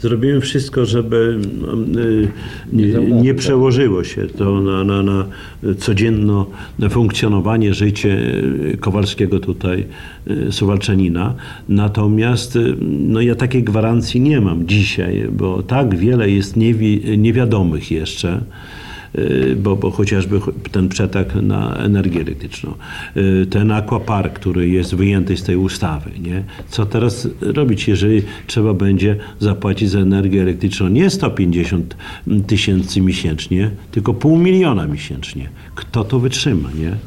Zrobimy wszystko, żeby nie przełożyło się to na codzienne funkcjonowanie, życie Kowalskiego tutaj, Suwałczanina. Natomiast ja takiej gwarancji nie mam dzisiaj, bo tak wiele jest niewiadomych jeszcze, bo chociażby ten przetarg na energię elektryczną, ten aquapark, który jest wyjęty z tej ustawy, nie? Co teraz robić, jeżeli trzeba będzie zapłacić za energię elektryczną nie 150 000 miesięcznie, tylko 500 000 miesięcznie? Kto to wytrzyma, nie?